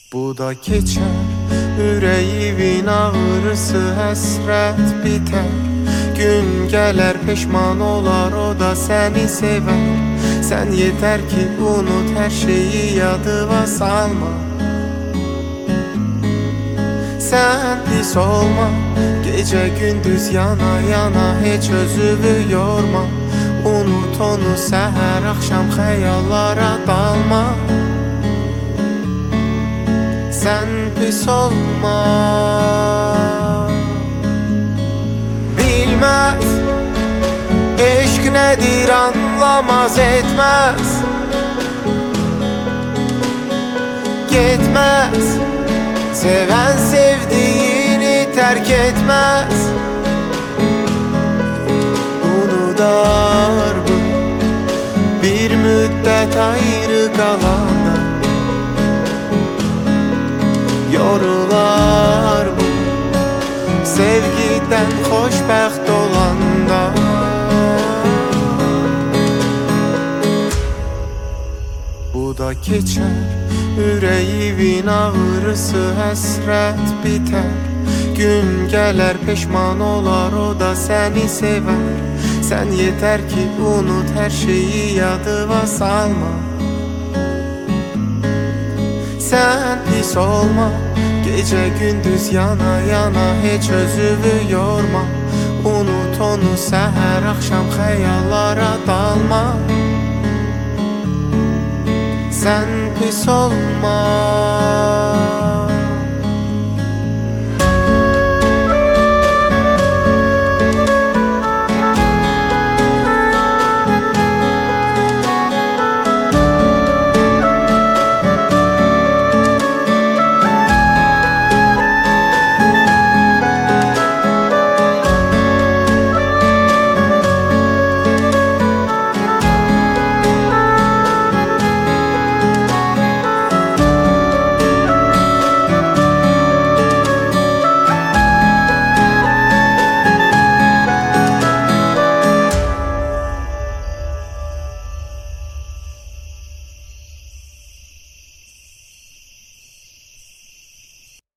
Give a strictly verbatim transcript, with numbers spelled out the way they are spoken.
Bu da keçer, yüreğimin ağrısı həsrət biter. Gün gələr peşman olar, o da səni sevər. Sən yeter ki unut, her şeyi yadıma salma. Sen pis olma, gece gündüz yana yana hiç özünü yorma. Unut onu, səhər axşam xəyallara dalma. Sen pis olma. Bilmez eşk nedir, anlamaz etmez. Gitmez, seven sevdiğini terk etmez. Unudar bu bir müddet ayrı kalanda. Yorular bu sevgiden xoşbəxt olanda. Bu da keçer, yüreğimin ağrısı həsrət biter. Gün gələr peşman olar, o da səni sevər. Sen yeter ki unut, her şeyi yadıma salma. Sen pis olma, gece gündüz yana yana hiç özünü yorma. Unut onu, səhər axşam xəyallara dalma. Sen pis olma.